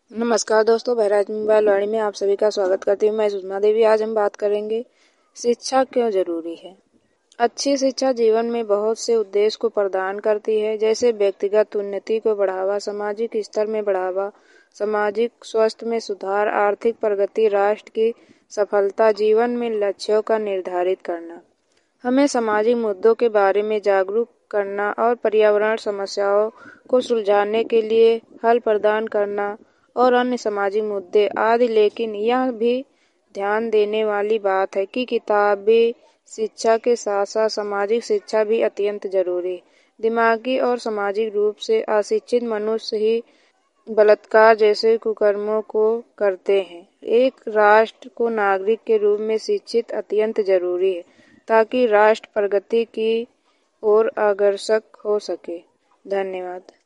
नमस्कार दोस्तों, बहराइच मोबाइल वाणी में आप सभी का स्वागत करती हूँ। मैं सुषमा देवी। आज हम बात करेंगे शिक्षा क्यों जरूरी है। अच्छी शिक्षा जीवन में बहुत से उद्देश्य को प्रदान करती है, जैसे व्यक्तिगत उन्नति को बढ़ावा, सामाजिक स्तर में बढ़ावा, सामाजिक स्वास्थ्य में सुधार, आर्थिक प्रगति, राष्ट्र की सफलता, जीवन में लक्ष्यों का निर्धारित करना। हमें सामाजिक मुद्दों के बारे में जागरूक करना और पर्यावरण समस्याओं को सुलझाने के लिए हल प्रदान करना और अन्य सामाजिक मुद्दे आदि। लेकिन यह भी ध्यान देने वाली बात है कि किताबी शिक्षा के साथ साथ सामाजिक शिक्षा भी अत्यंत जरूरी है। दिमागी और सामाजिक रूप से अशिक्षित मनुष्य ही बलात्कार जैसे कुकर्मों को करते हैं। एक राष्ट्र को नागरिक के रूप में शिक्षित अत्यंत जरूरी है, ताकि राष्ट्र प्रगति की ओर अग्रसर हो सके। धन्यवाद।